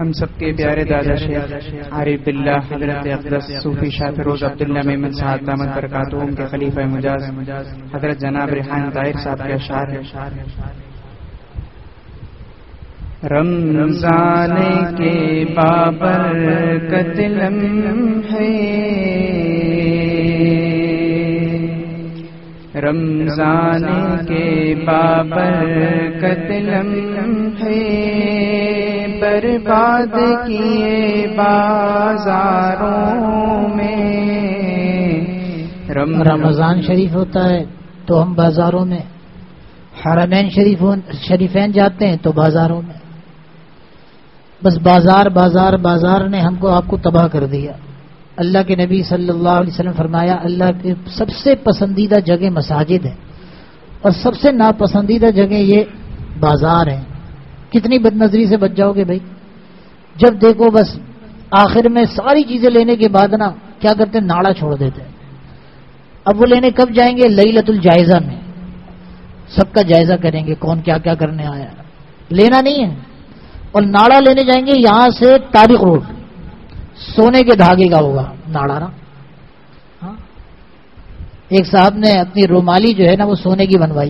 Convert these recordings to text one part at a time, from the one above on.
ہم سب کے پیارے دادا شیخ عارف باللہ حضرت اقدس صوفی شاہ فیروز عبداللہ میمن صاحب دامت برکاتہم کے خلیفہ مجاز حضرت جناب ریحان طاہر صاحب کے اشعار ہے. رمضان کے بابرکت لمحے، رمضان کے بابرکت لمحے، برباد کیے بازاروں میں. رمضان شریف ہوتا ہے تو ہم بازاروں میں، حرمین شریفین جاتے ہیں تو بازاروں میں. بس بازار بازار بازار نے ہم کو آپ کو تباہ کر دیا. اللہ کے نبی صلی اللہ علیہ وسلم فرمایا اللہ کی سب سے پسندیدہ جگہ مساجد ہے اور سب سے ناپسندیدہ جگہ یہ بازار ہیں. کتنی بد نظری سے بچ جاؤ گے بھائی. جب دیکھو بس آخر میں ساری چیزیں لینے کے بعد نا کیا کرتے ہیں، ناڑا چھوڑ دیتے ہیں. اب وہ لینے کب جائیں گے؟ لیلۃ الجائزہ میں سب کا جائزہ کریں گے کون کیا کیا کرنے آیا. لینا نہیں ہے. اور ناڑا لینے جائیں گے یہاں سے طارق روڈ، سونے کے دھاگے کا ہوگا ناڑا نا. ہاں ایک صاحب نے اپنی رومالی جو ہے نا وہ سونے کی بنوائی.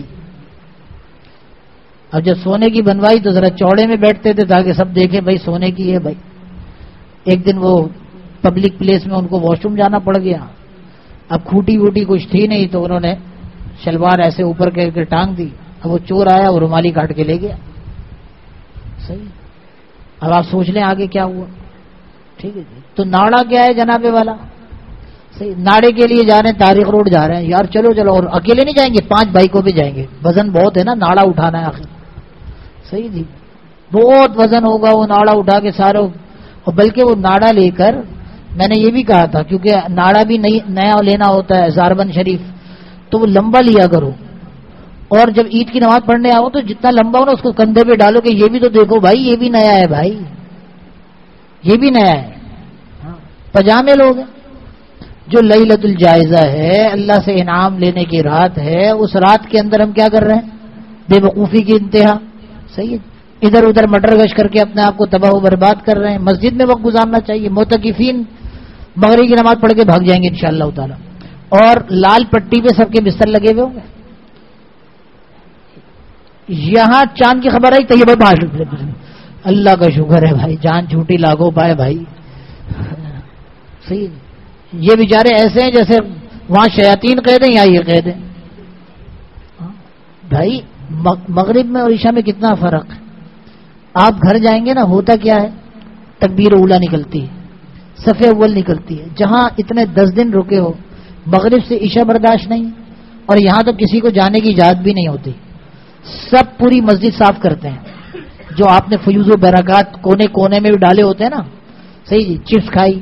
اب جب سونے کی بنوائی تو ذرا چوڑے میں بیٹھتے تھے تاکہ سب دیکھیں بھائی سونے کی ہے بھائی. ایک دن وہ پبلک پلیس میں ان کو واش روم جانا پڑ گیا. اب کھوٹی ووٹی کچھ تھی نہیں تو انہوں نے شلوار ایسے اوپر کر کے ٹانگ دی. اب وہ چور آیا وہ رومالی کاٹ کے لے گیا. صحیح. اب آپ سوچ لیں آگے کیا ہوا. ٹھیک ہے جی. تو ناڑا کیا ہے جناب والا؟ صحیح. ناڑے کے لیے جا رہے ہیں طارق روڈ جا رہے ہیں یار چلو چلو. اور اکیلے نہیں جائیں گے، 5 بائکوں پہ جائیں گے. وزن بہت ہے نا، ناڑا اٹھانا ہے آخر. صحیح جی. بہت وزن ہوگا وہ ناڑا اٹھا کے سارے. اور بلکہ وہ ناڑا لے کر میں نے یہ بھی کہا تھا کیونکہ ناڑا بھی نیا لینا ہوتا ہے زاربند شریف تو وہ لمبا لیا کرو. اور جب عید کی نماز پڑھنے آؤ تو جتنا لمبا ہو نا اس کو کندھے پہ ڈالو کہ یہ بھی تو دیکھو بھائی یہ بھی نیا ہے بھائی، یہ بھی نیا ہے. پجامے لوگ ہیں. جو لیلۃ الجائزہ ہے اللہ سے انعام لینے کی رات ہے، اس رات کے اندر ہم کیا کر رہے ہیں؟ بے وقوفی کی انتہا. صحیح ہے. ادھر ادھر مٹر گش کر کے اپنے آپ کو تباہ و برباد کر رہے ہیں. مسجد میں وقت گزارنا چاہیے. معتکفین مغرب کی نماز پڑھ کے بھاگ جائیں گے انشاءاللہ تعالی. اور لال پٹی پہ سب کے بستر لگے ہوئے ہوں گے. یہاں چاند کی خبر آئی تو یہ بات اللہ کا شکر ہے بھائی، جان چھوٹی لاگو پائے بھائی. صحیح. یہ بیچارے ایسے ہیں جیسے وہاں شیاطین قید ہیں یا یہ قید ہیں. بھائی مغرب میں اور عشاء میں کتنا فرق ہے. آپ گھر جائیں گے نا ہوتا کیا ہے، تکبیر اولا نکلتی ہے، صف اول نکلتی ہے. جہاں اتنے 10 دن رکے ہو مغرب سے عشاء برداشت نہیں، اور یہاں تو کسی کو جانے کی اجازت بھی نہیں ہوتی. سب پوری مسجد صاف کرتے ہیں. جو آپ نے فیوز و برکات کونے کونے میں بھی ڈالے ہوتے ہیں نا. صحیح جی. چپس کھائی.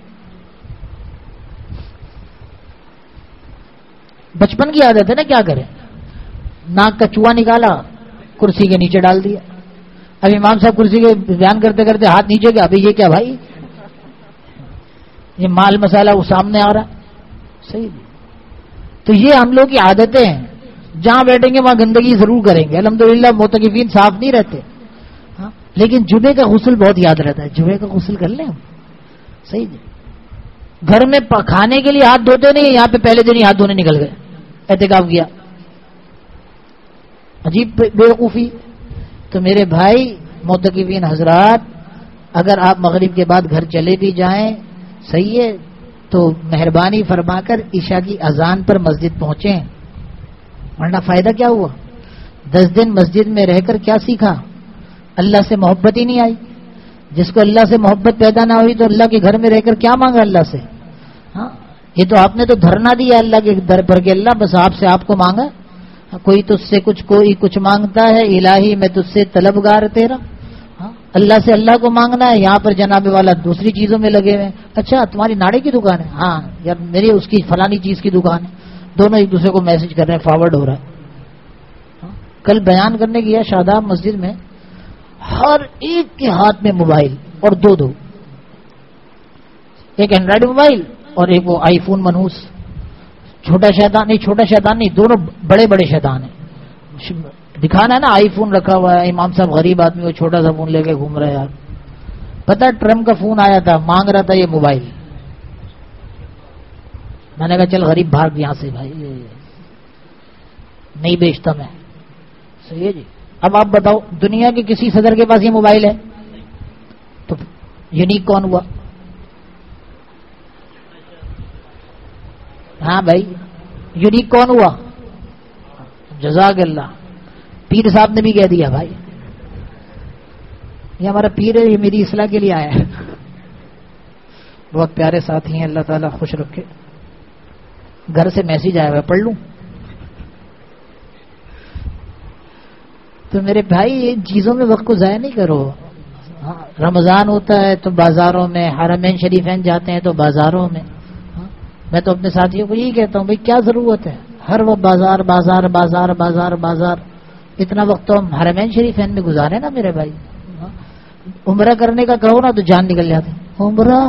بچپن کی عادت ہے نا، کیا کریں. ناک کا چوہا نکالا کرسی کے نیچے ڈال دیا. اب امام صاحب کرسی کے بیان کرتے کرتے ہاتھ نیچے گیا. ابھی یہ کیا بھائی، یہ مال مسالہ وہ سامنے آ رہا. صحیح. تو یہ ہم لوگ کی عادتیں ہیں. جہاں بیٹھیں گے وہاں گندگی ضرور کریں گے. الحمدللہ معتکفین صاف نہیں رہتے. ہاں لیکن جمعے کا غسل بہت یاد رہتا ہے. جمعے کا غسل کر لیں ہم. صحیح جی. گھر میں کھانے کے لیے ہاتھ دھوتے نہیں، یہاں پہ پہلے دن ہی ہاتھ دھونے نکل گئے. احتکاف کیا. عجیب بیوقوفی. تو میرے بھائی معتکفین حضرات، اگر آپ مغرب کے بعد گھر چلے بھی جائیں صحیح ہے تو مہربانی فرما کر عشاء کی اذان پر مسجد پہنچیں، ورنہ فائدہ کیا ہوا. 10 دن مسجد میں رہ کر کیا سیکھا؟ اللہ سے محبت ہی نہیں آئی. جس کو اللہ سے محبت پیدا نہ ہوئی تو اللہ کے گھر میں رہ کر کیا مانگا اللہ سے. ہاں یہ تو آپ نے تو دھرنا دیا اللہ کے در پر کہ اللہ بس آپ سے آپ کو مانگا. کوئی تجھ سے کوئی کچھ مانگتا ہے الہی میں تجھ سے طلبگار تیرا. اللہ سے اللہ کو مانگنا ہے. یہاں پر جناب والا دوسری چیزوں میں لگے ہوئے. اچھا تمہاری ناڑے کی دکان ہے؟ ہاں یار میری اس کی فلانی چیز کی دکان ہے. دونوں ایک دوسرے کو میسج کر رہے ہیں، فارورڈ ہو رہا ہے. کل بیان کرنے گیا شاداب مسجد میں، ہر ایک کے ہاتھ میں موبائل اور 2 ایک اینڈرائڈ موبائل اور ایک وہ آئی فون منحوس. چھوٹا شیطان نہیں دونوں بڑے بڑے شیطان ہیں. دکھانا ہے نا آئی فون رکھا ہوا ہے. امام صاحب غریب آدمی وہ چھوٹا سا فون لے کے گھوم رہے ہیں. یار پتہ ٹرمپ کا فون آیا تھا، مانگ رہا تھا یہ موبائل. میں نے کہا چل غریب بھاگ یہاں سے بھائی، نہیں بیچتا میں. صحیح ہے جی. اب آپ بتاؤ دنیا کے کسی صدر کے پاس یہ موبائل ہے تو یونیک کون ہوا؟ ہاں بھائی یونیک کون ہوا؟ جزاک اللہ. پیر صاحب نے بھی کہہ دیا بھائی یہ ہمارا پیر ہے، یہ میری اصلاح کے لیے آیا ہے. بہت پیارے ساتھی ہیں، اللہ تعالیٰ خوش رکھے. گھر سے میسج آیا ہوا، پڑھ لوں؟ تو میرے بھائی ان چیزوں میں وقت کو ضائع نہیں کرو. رمضان ہوتا ہے تو بازاروں میں، حرمین شریفین جاتے ہیں تو بازاروں میں. میں تو اپنے ساتھیوں کو یہی کہتا ہوں بھائی کیا ضرورت ہے ہر وہ بازار بازار بازار بازار بازار. اتنا وقت تو ہم حرمین شریفین میں گزارے نا میرے بھائی. عمرہ کرنے کا کہو نا تو جان نکل جاتی. عمرہ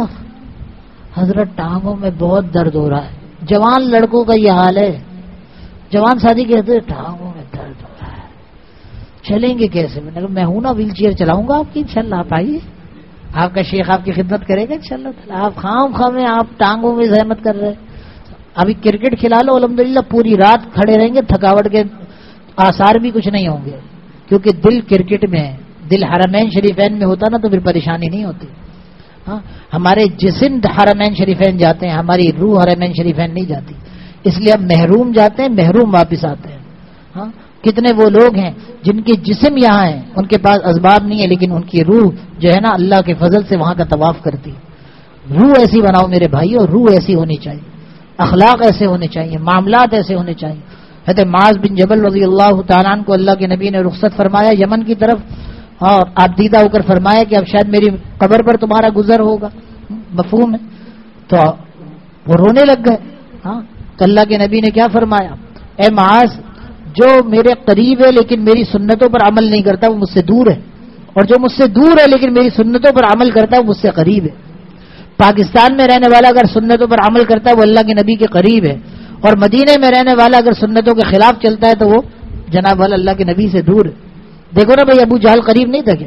حضرت ٹانگوں میں بہت درد ہو رہا ہے. جوان لڑکوں کا یہ حال ہے، جوان ساتھی کہتے ہیں ٹانگوں میں درد ہو رہا ہے، چلیں گے کیسے؟ میں نے کہا میں ہوں نا، ویل چیئر چلاؤں گا آپ کی انشاءاللہ. آپ آئیے، آپ کا شیخ آپ کی خدمت کرے گا انشاءاللہ تعالی. آپ خام میں آپ ٹانگوں میں زحمت کر رہے. ابھی کرکٹ کھلا لو الحمدللہ، پوری رات کھڑے رہیں گے، تھکاوٹ کے آثار بھی کچھ نہیں ہوں گے، کیونکہ دل کرکٹ میں ہے. دل حرمین شریفین میں ہوتا نا تو پھر پریشانی نہیں ہوتی. ہاں ہمارے جسم حرمین شریفین جاتے ہیں، ہماری روح حرمین شریفین نہیں جاتی. اس لیے اب محروم جاتے ہیں، محروم واپس آتے ہیں. ہاں کتنے وہ لوگ ہیں جن کے جسم یہاں ہیں، ان کے پاس اسباب نہیں ہے، لیکن ان کی روح جو ہے نا اللہ کے فضل سے وہاں کا طواف کرتی. روح ایسی بناؤ میرے بھائیو، روح ایسی ہونی چاہیے، اخلاق ایسے ہونے چاہیے، معاملات ایسے ہونے چاہیے. حضرت معاذ بن جبل رضی اللہ تعالیٰ عنہ کو اللہ کے نبی نے رخصت فرمایا یمن کی طرف، اور آپ دیدہ ہو کر فرمایا کہ اب شاید میری قبر پر تمہارا گزر ہوگا. مفہوم ہے؟ تو وہ رونے لگ گئے. ہاں تو اللہ کے نبی نے کیا فرمایا؟ اے معاذ، جو میرے قریب ہے لیکن میری سنتوں پر عمل نہیں کرتا وہ مجھ سے دور ہے، اور جو مجھ سے دور ہے لیکن میری سنتوں پر عمل کرتا ہے وہ مجھ سے قریب ہے. پاکستان میں رہنے والا اگر سنتوں پر عمل کرتا ہے وہ اللہ کے نبی کے قریب ہے، اور مدینے میں رہنے والا اگر سنتوں کے خلاف چلتا ہے تو وہ جناب والا اللہ کے نبی سے دور ہے. دیکھو نا بھائی، ابو جہل قریب نہیں تھا کیا؟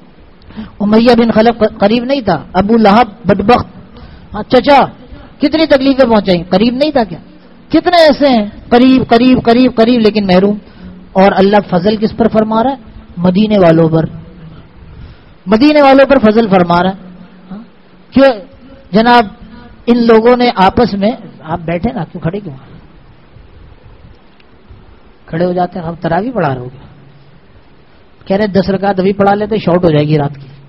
امیہ بن خلف قریب نہیں تھا؟ ابو لہب بدبخت چچا کتنی تکلیفیں پہنچائیں، قریب نہیں تھا کیا؟ کتنے ایسے ہیں قریب قریب قریب قریب لیکن محروم. اور اللہ فضل کس پر فرما رہا ہے؟ مدینے والوں پر. مدینے والوں پر فضل فرما رہا ہے. کیوں جناب ان لوگوں نے آپس میں، آپ بیٹھے نا، کیوں کھڑے، کیوں کھڑے ہو جاتے ہیں؟ ہم تراویح پڑھا رہے ہو گے، کہہ رہے 10 رکعت ابھی پڑھا لیتے، شارٹ ہو جائے گی رات کی.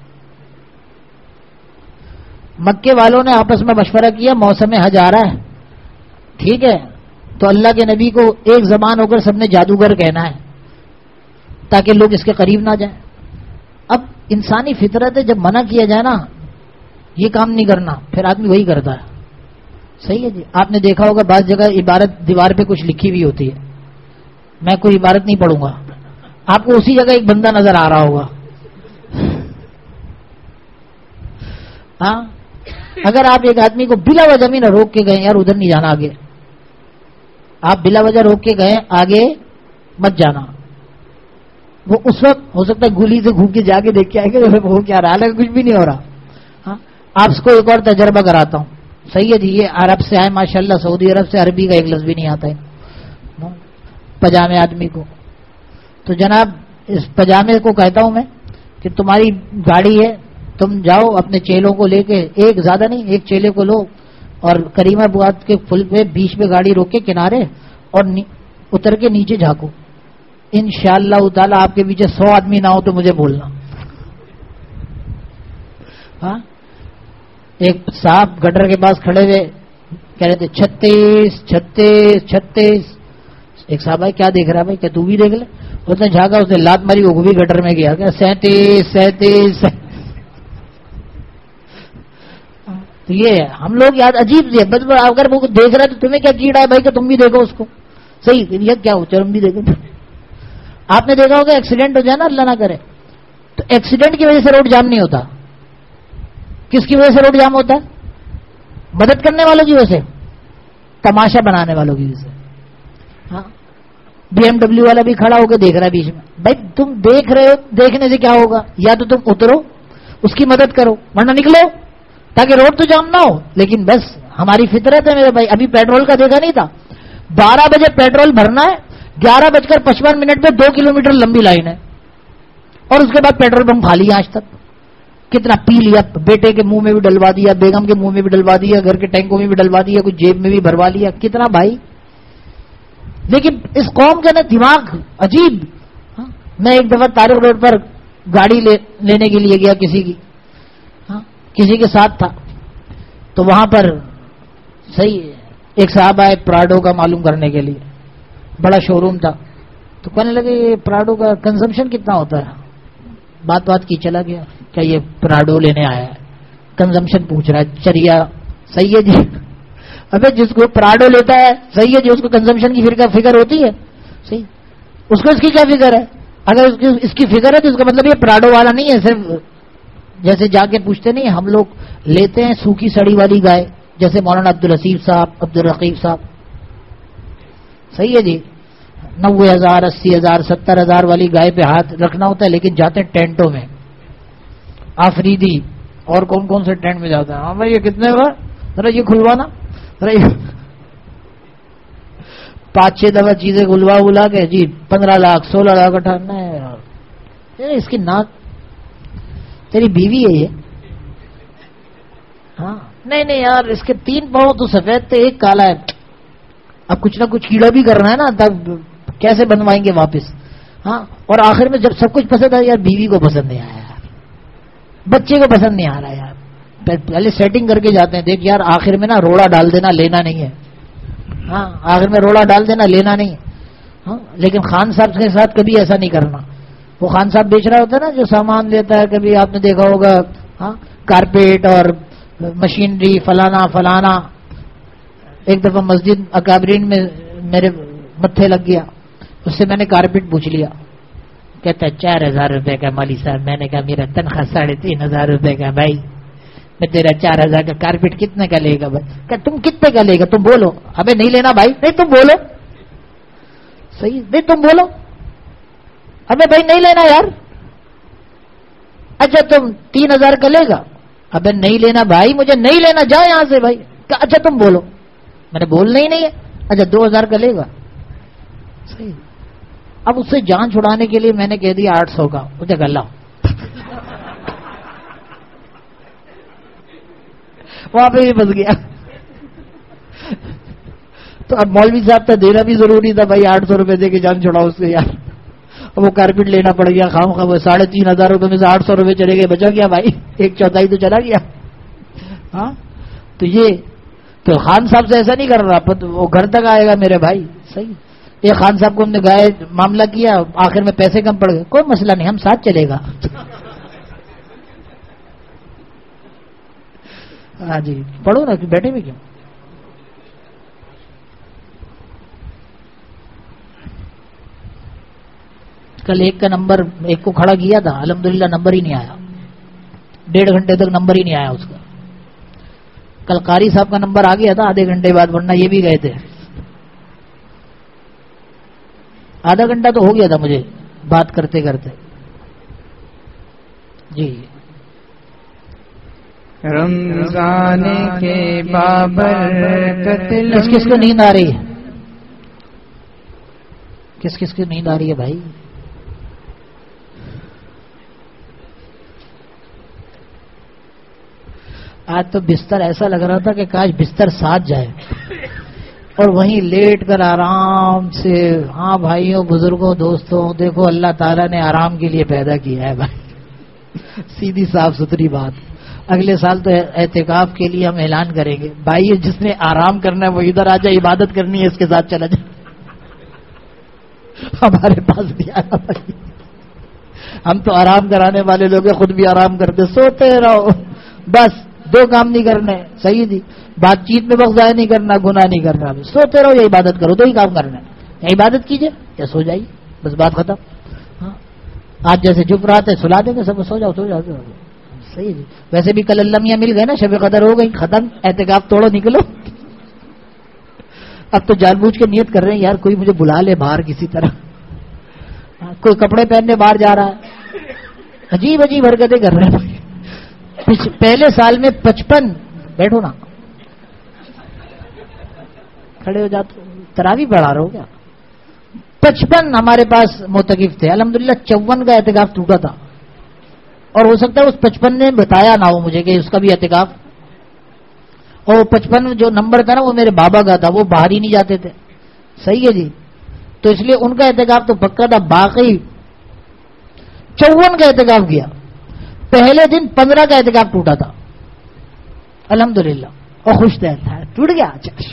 مکے والوں نے آپس میں مشورہ کیا موسم حج آ رہا ہے، ٹھیک ہے، تو اللہ کے نبی کو ایک زبان ہو کر سب نے جادوگر کہنا ہے تاکہ لوگ اس کے قریب نہ جائیں. اب انسانی فطرت ہے، جب منع کیا جائے نا یہ کام نہیں کرنا، پھر آدمی وہی کرتا ہے. صحیح ہے جی. آپ نے دیکھا ہوگا بعض جگہ عبارت دیوار پہ کچھ لکھی ہوئی ہوتی ہے، میں کوئی عبارت نہیں پڑھوں گا، آپ کو اسی جگہ ایک بندہ نظر آ رہا ہوگا. ہاں اگر آپ ایک آدمی کو بلا وجہ بھی نہ روک کے گئے، یار ادھر نہیں جانا آگے، آپ بلا وجہ روک کے گئے آگے مت جانا، وہ اس وقت ہو سکتا ہے گولی سے گھوم کے جا کے دیکھ کے آئے گا وہ کیا رہا ہے، کچھ بھی نہیں ہو رہا. ہاں آپ کو ایک اور تجربہ کراتا ہوں. صحیح ہے جی. یہ عرب سے آئے ماشاءاللہ، سعودی عرب سے، عربی کا ایک لفظ بھی نہیں آتا ہے پجامے آدمی کو. تو جناب اس پجامے کو کہتا ہوں میں کہ تمہاری گاڑی ہے، تم جاؤ اپنے چیلوں کو لے کے، ایک زیادہ نہیں، ایک چیلے کو لو اور کریمہ بواد کے پل پہ بیچ میں گاڑی روک کے کنارے اور اتر کے نیچے جھانکو. انشاءاللہ تعالی آپ کے پیچھے 100 آدمی نہ ہو تو مجھے بولنا. ہاں ایک صاحب گٹر کے پاس کھڑے ہوئے کہہ رہے تھے 36 36 36. ایک صاحب ہے کیا دیکھ رہا ہے بھائی، کہ تو بھی دیکھ لے. اس نے جھانکا، اس نے لات ماری، وہ بھی گٹر میں گیا، کیا 37 37. تو یہ ہم لوگ یاد عجیب سے بس اگر وہ دیکھ رہا ہے تو تمہیں کیا کیڑا ہے بھائی کہ تم بھی دیکھو اس کو. صحیح یہ کیا ہو، چلو ہم بھی دیکھو. آپ نے دیکھا ہوگا ایکسیڈنٹ ہو جائے نا، اللہ نہ کرے، تو ایکسیڈنٹ کی وجہ سے روڈ جام نہیں ہوتا. کس کی وجہ سے روڈ جام ہوتا ہے؟ مدد کرنے والوں کی وجہ سے، تماشا بنانے والوں کی وجہ سے. ہاں BMW والا بھی کھڑا ہو کے دیکھ رہا ہے بیچ میں. بھائی تم دیکھ رہے ہو، دیکھنے سے کیا ہوگا؟ یا تو تم اترو اس کی مدد کرو، ورنہ نکلو تاکہ روڈ تو جام نہ ہو. لیکن بس ہماری فطرت ہے میرے بھائی. ابھی پیٹرول کا دیکھا نہیں تھا، 12 بجے پیٹرول بھرنا ہے، 11:55 پہ 2 کلومیٹر لمبی لائن ہے، اور اس کے بعد پیٹرول پمپ خالی ہے. آج تک کتنا پی لیا، بیٹے کے منہ میں بھی ڈلوا دیا، بیگم کے منہ میں بھی ڈلوا دیا، گھر کے ٹینکوں میں بھی ڈلوا دیا، کچھ جیب میں بھی بھروا لیا، کتنا بھائی. لیکن اس قوم کا نا دماغ عجیب. میں ایک دفعہ طارق روڈ پر گاڑی لینے کے لیے گیا کسی کے ساتھ تھا، تو وہاں پر صحیح ایک صاحب آئے پراڈو کا معلوم کرنے کے لیے، بڑا شو روم تھا. تو کہنے لگے یہ پراڈو کا کنزمپشن کتنا ہوتا ہے. بات کی چلا گیا، کیا یہ پراڈو لینے آیا ہے، کنزمپشن پوچھ رہا ہے. چریا صحیح ہے جی. ابے جس کو پراڈو لیتا ہے صحیح ہے جی، اس کو کنزمپشن کی فکر ہوتی ہے صحیح، اس کو اس کی کیا فکر ہے. اگر اس کی فکر ہے تو اس کا مطلب یہ پراڈو والا نہیں ہے. صرف جیسے جا کے پوچھتے نہیں، ہم لوگ لیتے ہیں سوکھی سڑی والی گائے، جیسے مولانا عبدالحسیب صاحب، عبدالرقیب صاحب صحیح ہے جی، 90,000 80,000 70,000 والی گائے پہ ہاتھ رکھنا ہوتا ہے، لیکن جاتے ہیں ٹینٹوں میں. آفریدی اور کون کون سے ٹینٹ میں جاتا ہے. ہاں بھائی یہ کتنے کا، ذرا یہ کھلوانا، ذرا 5-6 دفعہ چیزیں کھلوا کے جی 15 لاکھ 16 لاکھ اٹھانا ہے. اس کی ناک تیری بیوی ہے یہ. ہاں نہیں یار، اس کے 3 پاؤں تو سفید تھے، ایک کالا ہے. اب کچھ نہ کچھ کیڑا بھی کرنا ہے نا، تب کیسے بنوائیں گے واپس. ہاں اور آخر میں جب سب کچھ پسند آیا یار، بیوی کو پسند نہیں آیا یار، بچے کو پسند نہیں آ رہا یار. پہلے سیٹنگ کر کے جاتے ہیں، دیکھ یار آخر میں نا روڑا ڈال دینا، لینا نہیں ہے. ہاں آخر میں روڑا ڈال دینا، لینا نہیں ہے. ہاں لیکن خان صاحب کے ساتھ کبھی ایسا نہیں کرنا. وہ خان صاحب بیچ رہا ہوتا ہے نا جو سامان لیتا ہے، کبھی آپ نے دیکھا ہوگا، ہاں کارپیٹ اور مشینری فلانا. ایک دفعہ مسجد اکابرین میں میرے متھے لگ گیا، اس سے میں نے کارپیٹ پوچھ لیا. کہتا ہے 4,000 روپے کا مولوی صاحب. میں نے کہا میرا تنخواہ 3,500 روپے کا. بھائی میں تیرا 4,000 کا کارپیٹ کتنے کا لے گا بھائی؟ کہ تم کتنے کا لے گا تم بولو. ابے نہیں لینا بھائی، نہیں تم بولو صحیح، نہیں تم بولو. ابے بھائی نہیں لینا یار. اچھا تم 3,000 کا لے گا. ابے نہیں لینا بھائی، مجھے نہیں لینا، جاؤ یہاں سے بھائی. اچھا تم بولو. میں نے بولنا ہی نہیں ہے. اچھا 2,000 کا لے گا صحیح. اب اس سے جان چھڑانے کے لیے میں نے کہہ دیا 800 کا. مجھے گلا وہاں پہ بھی پھنس گیا. تو اب مولوی صاحب تو دینا بھی ضروری تھا بھائی، 800 روپے دے کے جان چھڑاؤ اس سے یار. وہ کارپیٹ لینا پڑ گیا خام خواہ. 3,500 روپے میں سے 800 روپے چلے گئے، بچا گیا بھائی، 1/4 تو چلا گیا. ہاں تو یہ تو خان صاحب سے ایسا نہیں کر رہا، وہ گھر تک آئے گا میرے بھائی صحیح. یہ خان صاحب کو ہم نے گائے معاملہ کیا، آخر میں پیسے کم پڑ گئے. کوئی مسئلہ نہیں، ہم ساتھ چلے گا. ہاں جی پڑھو نا، بیٹھے بھی کیوں. کل ایک کا نمبر ایک کو کھڑا کیا تھا، الحمدللہ نمبر ہی نہیں آیا. 1.5 گھنٹے تک نمبر ہی نہیں آیا اس کا. کل قاری صاحب کا نمبر آ گیا تھا آدھے گھنٹے بعد، ورنہ یہ بھی گئے تھے. آدھا گھنٹہ تو ہو گیا تھا مجھے بات کرتے کرتے. جی رمضان کے بابرکت. کس کو نیند آ رہی ہے؟ کس کی نیند آ رہی ہے بھائی؟ آج تو بستر ایسا لگ رہا تھا کہ کاش بستر ساتھ جائے اور وہیں لیٹ کر آرام سے. ہاں بھائیوں بزرگوں دوستوں، دیکھو اللہ تعالیٰ نے آرام کے لیے پیدا کیا ہے بھائی. سیدھی صاف ستھری بات. اگلے سال تو اعتکاف کے لیے ہم اعلان کریں گے، بھائی جس نے آرام کرنا ہے وہ ادھر آ جائے، عبادت کرنی ہے اس کے ساتھ چلا جائے. ہمارے پاس بھی آیا بھائی، ہم تو آرام کرانے والے لوگ ہیں، خود بھی آرام کرتے. سوتے رہو بس، 2 کام نہیں کرنے صحیح جی. بات چیت میں وقت ضائع نہیں کرنا، گناہ نہیں کرنا. سوتے رہو یا عبادت کرو، 2 ہی کام کرنا ہے. یا عبادت کیجئے یا سو جائیے، بس بات ختم. ہاں آج جیسے چپ رہا تھے سلا دیں گے سب، سو جاؤ صحیح جی. ویسے بھی کل اللہ میاں مل گئے نا، شب قدر ہو گئی، ختم. اعتکاف توڑو نکلو. اب تو جان بوجھ کے نیت کر رہے ہیں یار کوئی مجھے بلا لے باہر کسی طرح. کوئی کپڑے پہننے باہر جا رہا ہے، عجیب عجیب حرکتیں کر رہے ہیں. پہلے سال میں 55 بیٹھو نا کھڑے ہو جاتے تراویح پڑھا رہا ہو کیا 55 ہمارے پاس معتکف تھے الحمدللہ 54 کا اعتکاف ٹوٹا تھا اور ہو سکتا ہے اس 55 نے بتایا نہ ہو مجھے کہ اس کا بھی اعتکاف اور 55 جو نمبر تھا نا وہ میرے بابا کا تھا وہ باہر ہی نہیں جاتے تھے صحیح ہے جی تو اس لیے ان کا اعتکاف تو پکا تھا باقی 54 کا اعتکاف کیا پہلے دن 15 کا اعتکاف ٹوٹا تھا الحمدللہ اور خوش تھا ٹوٹ گیا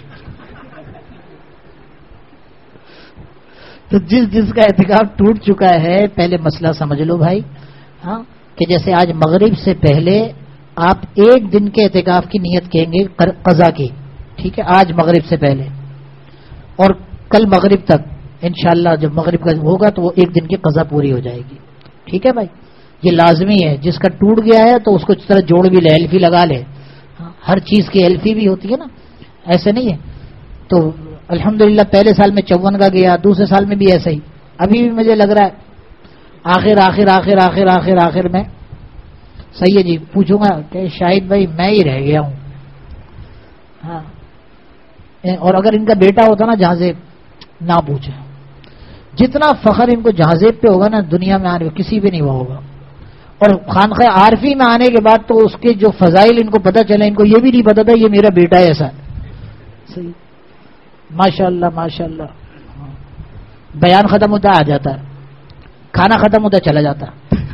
تو جس کا اعتکاف ٹوٹ چکا ہے پہلے مسئلہ سمجھ لو بھائی ہاں کہ جیسے آج مغرب سے پہلے آپ ایک دن کے اعتکاف کی نیت کہیں گے قضا کی ٹھیک ہے آج مغرب سے پہلے اور کل مغرب تک انشاءاللہ جب مغرب کا ہوگا تو وہ ایک دن کی قضا پوری ہو جائے گی ٹھیک ہے بھائی یہ لازمی ہے جس کا ٹوٹ گیا ہے تو اس کو اس طرح جوڑ بھی لے ایلفی لگا لے ہر چیز کی ایلفی بھی ہوتی ہے نا ایسے نہیں ہے تو الحمدللہ پہلے سال میں 54 کا گیا دوسرے سال میں بھی ایسا ہی ابھی بھی مجھے لگ رہا ہے آخر میں صحیح ہے جی پوچھوں گا کہ شاہد بھائی میں ہی رہ گیا ہوں ہاں اور اگر ان کا بیٹا ہوتا نا جہازیب نہ پوچھے جتنا فخر ان کو جہازیب پہ ہوگا نا دنیا میں آنے کسی بھی نہیں ہوا ہوگا اور خانقاہ عارفی میں آنے کے بعد تو اس کے جو فضائل ان کو پتہ چلے ان کو یہ بھی نہیں پتا تھا یہ میرا بیٹا ہے ایسا صحیح ماشاء اللہ بیان ختم ہوتا آ جاتا ہے کھانا ختم ہوتا چلا جاتا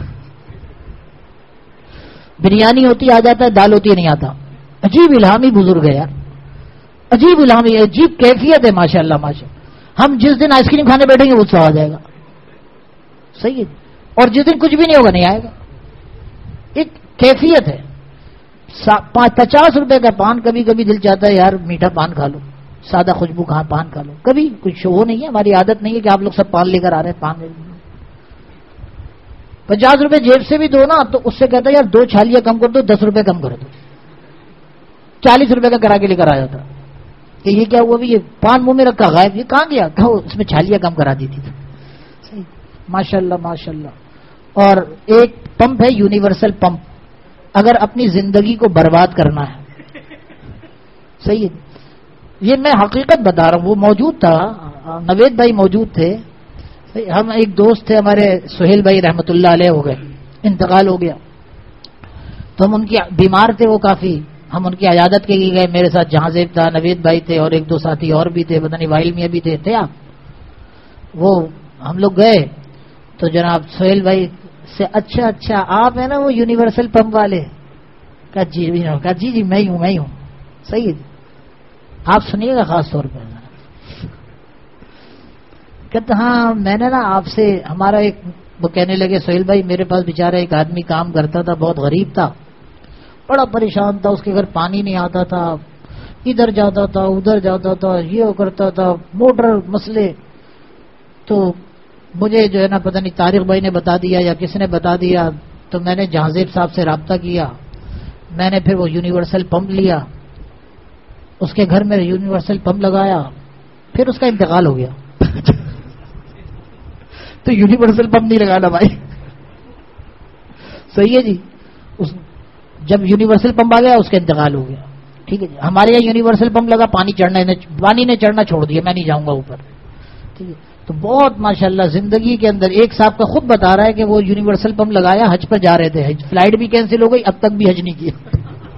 بریانی ہوتی آ جاتا ہے دال ہوتی نہیں آتا عجیب الہامی بزرگ ہے یار عجیب الہامی عجیب کیفیت ہے ماشاء اللہ ہم جس دن آئس کریم کھانے بیٹھیں گے وہ سو آ جائے گا صحیح ہے اور جس دن کچھ بھی نہیں ہوگا نہیں آئے گا ایک کیفیت ہے 50 روپے کا پان کبھی کبھی دل چاہتا ہے یار میٹھا پان کھا لو سادہ خوشبو کہاں پان کھا لو کبھی کچھ وہ نہیں ہے ہماری عادت نہیں ہے کہ آپ لوگ سب پان لے کر آ رہے ہیں پان 50 روپے جیب سے بھی دو نا تو اس سے کہتا ہے یار 2 چھالیاں کم کر دو 10 روپے کم کر دو 40 روپے کا کرا کے لے کر آ جاتا کہ یہ کیا ہوا یہ پان منہ میں رکھا غائب یہ کہاں گیا کہو اس میں چھالیاں کم کرا دی تھی ماشاء اللہ اور ایک پمپ ہے یونیورسل پمپ اگر اپنی زندگی کو برباد کرنا ہے صحیح ہے یہ میں حقیقت بتا رہا ہوں وہ موجود تھا نوید بھائی موجود تھے ہم ایک دوست تھے ہمارے سہیل بھائی رحمت اللہ علیہ ہو گئے انتقال ہو گیا تو ہم ان کی بیمار تھے وہ کافی ہم ان کی عیادت کے لیے گئے میرے ساتھ جہازیب تھا نوید بھائی تھے اور 1-2 ساتھی اور بھی تھے پتہ نہیں واحل میاں بھی تھے آپ وہ ہم لوگ گئے تو جناب سہیل بھائی سے اچھا آپ ہیں نا وہ یونیورسل پمپ والے کہا جی میں ہوں صحیح ہے آپ سنیے گا خاص طور پر کہتے ہاں میں نے نا آپ سے ہمارا ایک وہ کہنے لگے سہیل بھائی میرے پاس بیچارہ ایک آدمی کام کرتا تھا بہت غریب تھا بڑا پریشان تھا اس کے گھر پانی نہیں آتا تھا ادھر جاتا تھا ادھر جاتا تھا یہ کرتا تھا موٹر مسئلے تو مجھے جو ہے نا پتہ نہیں طارق بھائی نے بتا دیا یا کس نے بتا دیا تو میں نے جہازیب صاحب سے رابطہ کیا میں نے پھر وہ یونیورسل پمپ لیا اس کے گھر میں یونیورسل پمپ لگایا پھر اس کا انتقال ہو گیا تو یونیورسل پمپ نہیں لگانا بھائی صحیح ہے جی جب یونیورسل پمپ آ گیا اس کا انتقال ہو گیا ٹھیک ہے جی ہمارے یہاں یونیورسل پمپ لگا پانی نے چڑھنا چھوڑ دیا میں نہیں جاؤں گا اوپر ٹھیک ہے تو بہت ماشاءاللہ زندگی کے اندر ایک صاحب کا خود بتا رہا ہے کہ وہ یونیورسل پمپ لگایا حج پر جا رہے تھے حج فلائٹ بھی کینسل ہو گئی اب تک بھی حج نہیں کیا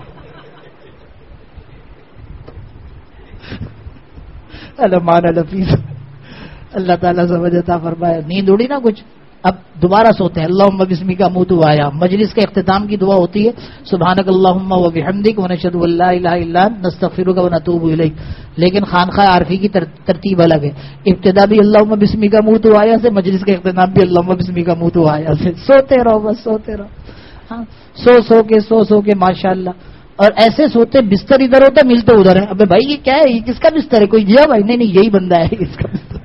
اللہ تعالیٰ سمجھ عطا فرمائے نیند اڑی نا کچھ اب دوبارہ سوتے ہیں اللہم بسمک اموت واحیا مجلس کے اختتام کی دعا ہوتی ہے سبحانک اللہم و بحمدک ونشہد ان لا الہ الا انت نستغفرک ونتوب الیک لیکن خانقاہ عارفی کی ترتیب الگ ہے ابتدا بھی اللہم بسمک اموت واحیا سے مجلس کے اختتام بھی اللہم بسمک اموت واحیا سے سوتے رہو بس سوتے رہو ہاں سو کے ماشاءاللہ اور ایسے سوتے بستر ادھر ہوتا ملتے ادھر ہے ابے بھائی یہ کیا ہے یہ کس کا بستر ہے کوئی دیا بھائی نہیں یہی بندہ ہے اس کا بستر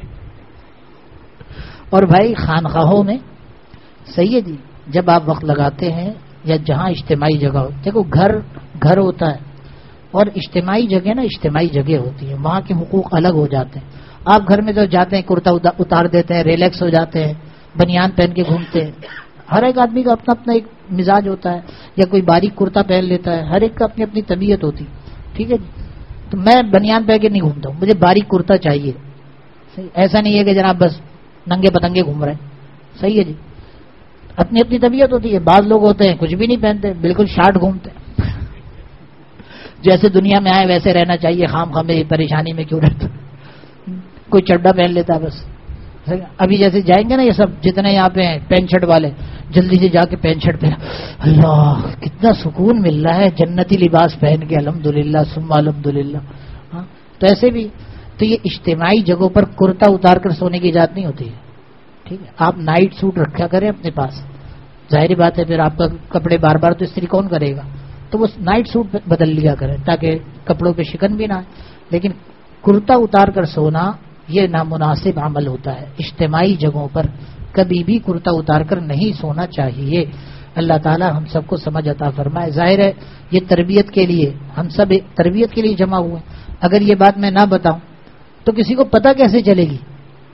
اور بھائی خانقاہوں میں صحیح ہے جی جب آپ وقت لگاتے ہیں یا جہاں اجتماعی جگہ ہو دیکھو گھر ہوتا ہے اور اجتماعی جگہ نا اجتماعی جگہ ہوتی ہے وہاں کے حقوق الگ ہو جاتے ہیں آپ گھر میں جو جاتے ہیں کرتا اتار دیتے ہیں ریلیکس ہو جاتے ہیں بنیان پہن کے گھومتے ہیں ہر ایک آدمی کا اپنا اپنا ایک مزاج ہوتا ہے، یا کوئی باریک کرتا پہن لیتا ہے، ہر ایک کا اپنی اپنی طبیعت ہوتی، ٹھیک ہے جی. تو میں بنیان پہن کے نہیں گھومتا ہوں، مجھے باریک کرتا چاہیے. صحیح، ایسا نہیں ہے کہ جناب بس ننگے پتنگے گھوم رہے ہیں. صحیح ہے جی، اپنی اپنی طبیعت ہوتی ہے. بعض لوگ ہوتے ہیں کچھ بھی نہیں پہنتے، بالکل شارٹ گھومتے ہیں. جیسے دنیا میں آئے ویسے رہنا چاہیے، خام خام میں پریشانی میں کیوں رہتا. کوئی چڈا پہن لیتا ہے بس. ابھی جیسے جائیں گے نا یہ سب جتنے یہاں پہ ہیں پینٹ شرٹ والے، جلدی سے جا کے پینٹ شرٹ پہنا، اللہ کتنا سکون مل رہا ہے جنتی لباس پہن کے، الحمدللہ ثم الحمدللہ. ہاں تو ایسے بھی تو یہ اجتماعی جگہوں پر کرتا اتار کر سونے کی اجازت نہیں ہوتی ہے. ٹھیک ہے، آپ نائٹ سوٹ رکھا کریں اپنے پاس. ظاہری بات ہے پھر آپ کا کپڑے بار بار تو استری کون کرے گا، تو وہ نائٹ سوٹ بدل لیا کریں تاکہ کپڑوں پہ شکن بھی نہ آئے. لیکن کرتا اتار کر سونا یہ نامناسب عمل ہوتا ہے. اجتماعی جگہوں پر کبھی بھی کرتا اتار کر نہیں سونا چاہیے. اللہ تعالی ہم سب کو سمجھ عطا فرمائے. ظاہر ہے یہ تربیت کے لیے، ہم سب تربیت کے لیے جمع ہوئے. اگر یہ بات میں نہ بتاؤں تو کسی کو پتہ کیسے چلے گی؟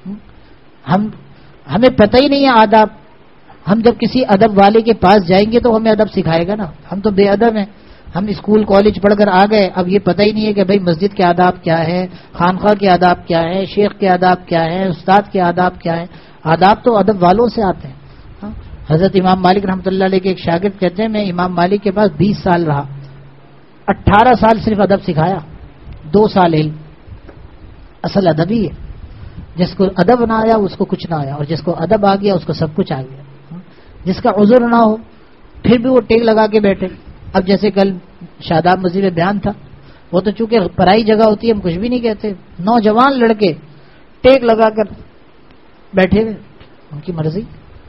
ہمیں پتہ ہی نہیں ہے آداب. ہم جب کسی ادب والے کے پاس جائیں گے تو ہمیں ادب سکھائے گا نا. ہم تو بے ادب ہیں، ہم اسکول کالج پڑھ کر آ گئے، اب یہ پتہ ہی نہیں ہے کہ بھائی مسجد کے آداب کیا ہے، خانقاہ کے آداب کیا ہے، شیخ کے آداب کیا ہے، استاد کے آداب کیا ہے. آداب تو ادب والوں سے آتے ہیں. حضرت امام مالک رحمۃ اللہ علیہ کے ایک شاگرد کہتے ہیں میں امام مالک کے پاس 20 سال رہا، 18 سال صرف ادب سکھایا، 2 سال علم. اصل ادب ہی ہے. جس کو ادب نہ آیا اس کو کچھ نہ آیا، اور جس کو ادب آ گیا اس کو سب کچھ آ گیا. جس کا عذر نہ ہو پھر بھی وہ ٹیک لگا کے بیٹھے. اب جیسے کل شاداب مسجد میں بیان تھا، وہ تو چونکہ پرائی جگہ ہوتی ہے ہم کچھ بھی نہیں کہتے، نوجوان لڑکے ٹیک لگا کر بیٹھے ہوئے. ان کی مرضی،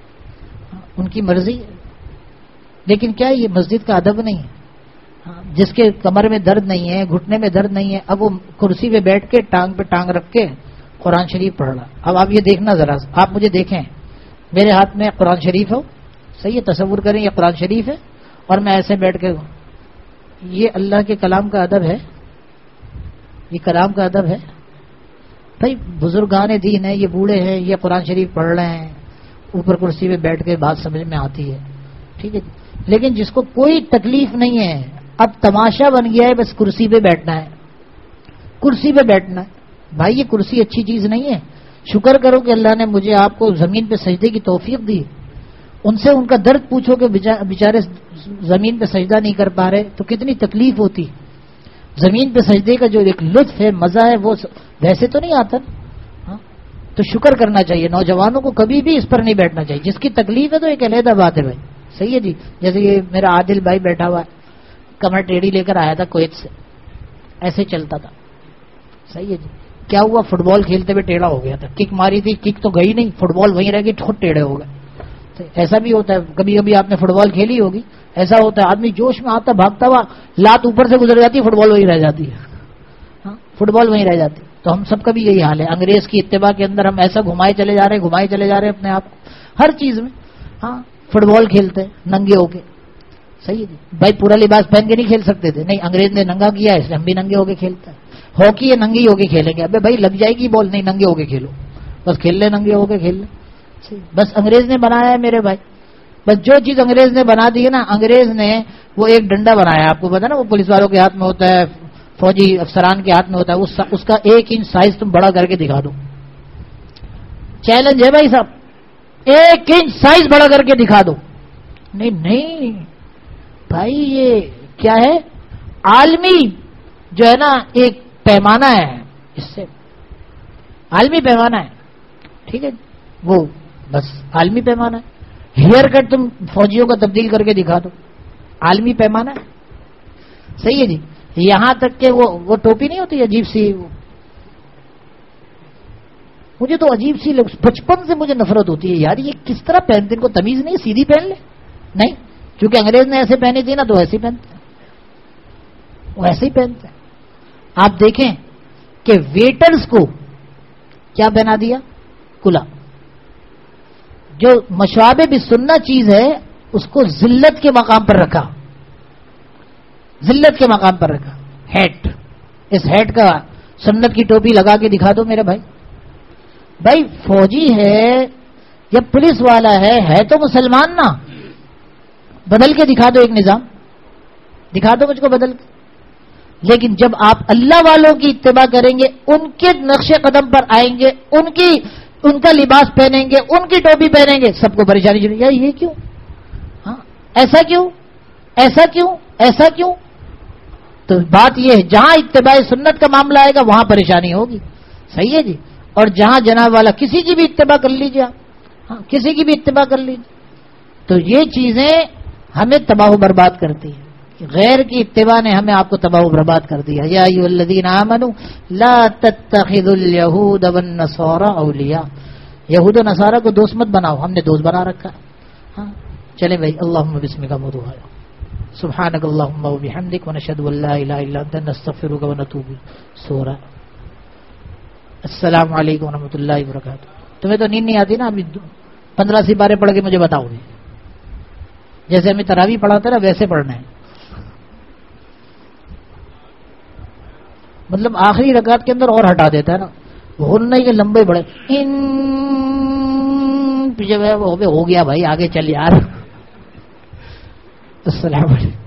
ان کی مرضی. لیکن کیا یہ مسجد کا ادب نہیں ہے؟ جس کے کمر میں درد نہیں ہے، گھٹنے میں درد نہیں ہے، اب وہ کرسی پہ بیٹھ کے ٹانگ پہ ٹانگ رکھ کے قرآن شریف پڑھ رہا. اب آپ یہ دیکھنا ذرا، آپ مجھے دیکھیں، میرے ہاتھ میں قرآن شریف ہو، صحیح ہے، تصور کریں یہ قرآن شریف ہے اور میں ایسے بیٹھ کے، یہ اللہ کے کلام کا ادب ہے؟ یہ کلام کا ادب ہے؟ بھائی بزرگان دین ہیں، یہ بوڑھے ہیں، یہ قرآن شریف پڑھ رہے ہیں، اوپر کرسی پہ بیٹھ کے بات سمجھ میں آتی ہے. ٹھیک ہے، لیکن جس کو کوئی تکلیف نہیں ہے، اب تماشا بن گیا ہے بس کرسی پہ بیٹھنا ہے، کرسی پہ بیٹھنا ہے. بھائی یہ کرسی اچھی چیز نہیں ہے. شکر کرو کہ اللہ نے مجھے آپ کو زمین پہ سجدے کی توفیق دی. ان سے ان کا درد پوچھو کہ بیچارے زمین پہ سجدہ نہیں کر پا رہے تو کتنی تکلیف ہوتی. زمین پہ سجدے کا جو ایک لطف ہے، مزہ ہے، وہ ویسے تو نہیں آتا. تو شکر کرنا چاہیے. نوجوانوں کو کبھی بھی اس پر نہیں بیٹھنا چاہیے. جس کی تکلیف ہے تو ایک علیحدہ بات ہے بھائی. صحیح ہے جی. جیسے یہ میرا عادل بھائی بیٹھا ہوا ہے، کمر ٹیڑھی لے کر آیا تھا کویت سے، ایسے چلتا تھا. صحیح ہے جی. کیا ہوا؟ فٹ بال کھیلتے ہوئے ٹیڑھا ہو گیا تھا. کک ماری تھی، کک تو گئی نہیں، فٹ بال وہیں رہ گئی، خود ٹیڑھے ہو گئے. ایسا بھی ہوتا ہے، کبھی کبھی آپ نے فٹ بال کھیلی ہوگی، ایسا ہوتا ہے آدمی جوش میں آتا بھاگتا ہوا، لات اوپر سے گزر جاتی ہے، فٹ بال وہیں رہ جاتی ہے. فٹ بال وہیں رہ جاتی. تو ہم سب کا بھی یہی حال ہے. انگریز کی اتباع کے اندر ہم ایسا گھمائے چلے جا رہے ہیں اپنے آپ کو ہر چیز میں. فٹ بال کھیلتے ننگے ہو کے. صحیح ہے جی. بھائی پورا لباس پہن کے نہیں کھیل سکتے تھے، نہیں انگریز نے ننگا کیا ہے اس لیے ہم بھی ننگے ہو کے کھیلتے ہیں. ہاکی ہے ننگی ہو کے کھیلیں گے، ابے بھائی لگ جائے گی بال، نہیں ننگے ہو کے کھیلو، بس کھیل لے ننگے ہو کے کھیل لے. بس انگریز نے بنایا ہے میرے بھائی، بس جو چیز انگریز نے بنا دی ہے نا. انگریز نے وہ ایک ڈنڈا بنایا، آپ کو پتا نا، وہ پولیس والوں کے ہاتھ میں ہوتا ہے، فوجی افسران کے ہاتھ میں ہوتا ہے، اس کا 1 انچ سائز تم بڑا کر کے دکھا دو. چیلنج ہے بھائی صاحب، 1 انچ سائز بڑا کر کے دکھا دو. نہیں بھائی یہ کیا ہے؟ عالمی جو ہے نا ایک پیمانہ ہے، اس سے عالمی پیمانہ ہے. ٹھیک ہے، وہ بس عالمی پیمانہ ہے. ہیئر کٹ تم فوجیوں کا تبدیل کر کے دکھا دو، عالمی پیمانہ ہے. صحیح ہے جی. یہاں تک کہ وہ ٹوپی نہیں ہوتی عجیب سی، مجھے تو عجیب سی بچپن سے مجھے نفرت ہوتی ہے یار، یہ کس طرح پہنتے، ان کو تمیز نہیں، سیدھی پہن لے. نہیں، کیونکہ انگریز نے ایسے پہنی تھی نا تو ایسے ہی پہنتے ہیں، وہ ایسے ہی پہنتے ہیں. آپ دیکھیں کہ ویٹرز کو کیا بنا دیا؟ کلا. جو مشابہ بالسنہ چیز ہے اس کو ذلت کے مقام پر رکھا، ذلت کے مقام پر رکھا. ہیٹ، اس ہیٹ کا سنت کی ٹوپی لگا کے دکھا دو میرے بھائی. بھائی فوجی ہے یا پولیس والا ہے تو مسلمان نا. بدل کے دکھا دو ایک نظام، دکھا دو مجھ کو بدل کے. لیکن جب آپ اللہ والوں کی اتباع کریں گے، ان کے نقش قدم پر آئیں گے، ان کا لباس پہنیں گے، ان کی ٹوپی پہنیں گے، سب کو پریشانی شروع. یار یہ کیوں؟ ہاں ایسا کیوں؟ ایسا کیوں؟ ایسا کیوں؟ تو بات یہ ہے جہاں اتباع سنت کا معاملہ آئے گا وہاں پریشانی ہوگی. صحیح ہے جی. اور جہاں جناب والا کسی کی بھی اتباع کر لیجیے آپ، ہاں کسی کی بھی اتباع کر لیجیے. تو یہ چیزیں ہمیں تباہ و برباد کرتی ہیں. غیر کی اتباع نے ہمیں آپ کو تباہ و برباد کر دیا. یا ایھا الذین آمنوا لا تتخذوا اليهود والنصارى اولیاء. یہود و نصارہ کو دوست مت بناؤ، ہم نے دوست بنا رکھا. ہاں چلیں بھائی، اللہم بسمک مدعو سبحانک اللہم وبحمدک ونشہد ان لا الہ الا انت نستغفرک ونتوب سورہ. السلام علیکم ورحمۃ اللہ وبرکاتہ. تمہیں تو نیند نہیں آتی نا؟ ابھی 15 سپارے پڑھ کے مجھے بتاؤ گے. جیسے ہمیں تراویح پڑھاتے نا ویسے پڑھنا ہے. مطلب آخری رکعت کے اندر اور ہٹا دیتا ہے نا، ہونا ہی کہ لمبے بڑے پیچھے ہو گیا بھائی، آگے چل یار. السلام علیکم.